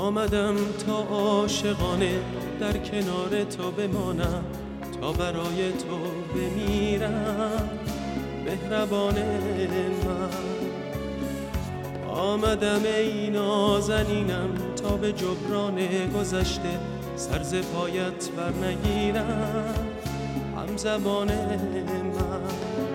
آمدم تا عاشقانه در کنار تو بمانم، تا برای تو بمیرم مهربان من. آمدم ای نازنینم تا به جبران گذشته سر ز پایت بر نگیرم همزبان من.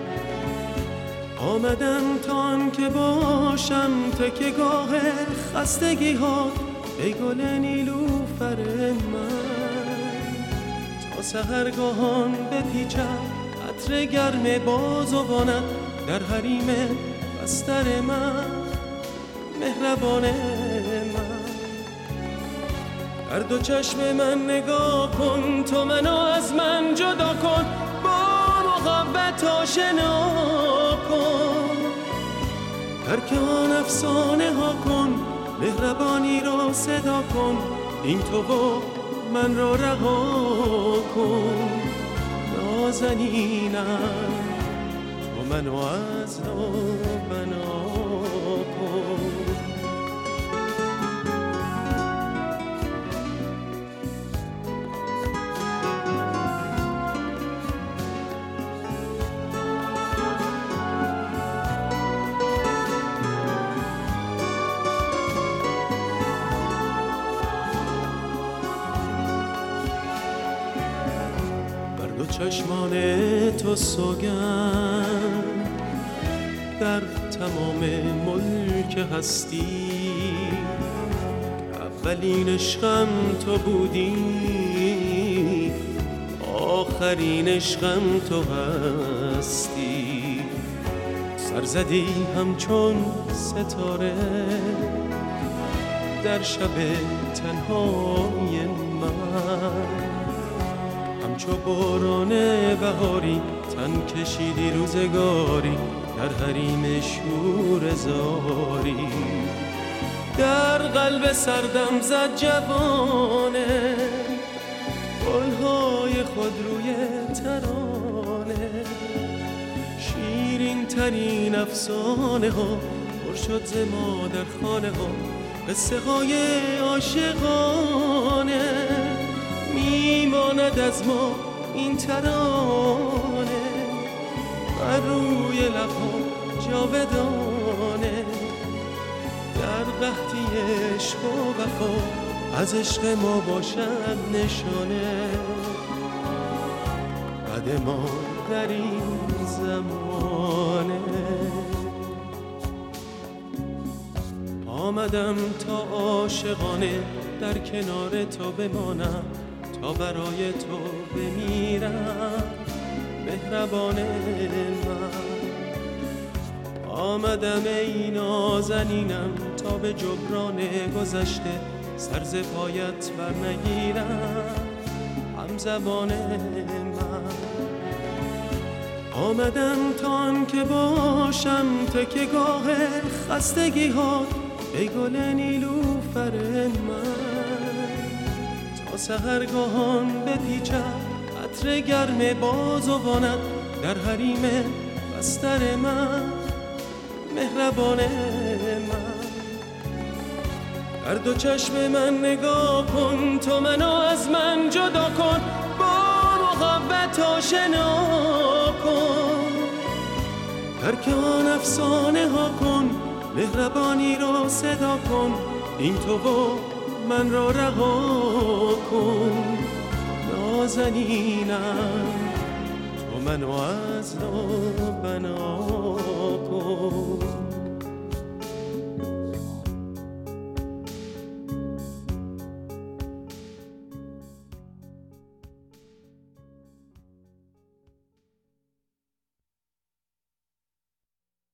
آمدم تا آن که باشم تکیه‌گاه خستگی ها ای گل نیلوفر من. تا سحرگاهان بپیچم عطر گرم بازوانت در حریم بستر من مهربان من. در دو چشم من نگاه کن، تو منو از من جدا کن، با محبت آشنا کن. ترک آن افسانه ها کن، مهربانی را صدا کن، این تو و من را رها کن. نازنینم تو منو از نو بنا کن. دو چشمان تو سوگند در تمام ملک هستی، اولین عشقم تو بودی، آخرین عشقم تو هستی. سر زدی همچون ستاره در شب تنهای من، همچو باران بهاری تن کشیدی روزگاری در حریم شور زاری. در قلب سردم زد جوانه گلهای خود روی ترانه، شیرین ترین افسانه ها پر شد ز ما در خانه ها، قصه های عاشقانه میماند از ما این ترانه بر روی لبها جاودانه. در قحطی عشق و وفا از عشق ما باشد نشانه، قد ما در این زمانه. آمدم تا عاشقانه در کنار تو بمانم، تا برای تو بمیرم مهربان من. آمدم ای نازنینم تا به جبران گذشته سر ز پایت بر نگیرم همزبان من. آمدم تا آن که باشم تکیه‌گاه خستگی ها ای گل نیلوفر من. تا سحرگاهان بپیچم عطر گرم بازوانت در حریم بستر من مهربان من. در دو چشم من نگاه کن، تو منو از من جدا کن، با محبت آشنا کن. ترک آن افسانه ها کن، مهربانی را صدا کن، این تو و من را رها کن. نازنینم تو منو از نو بنا کن.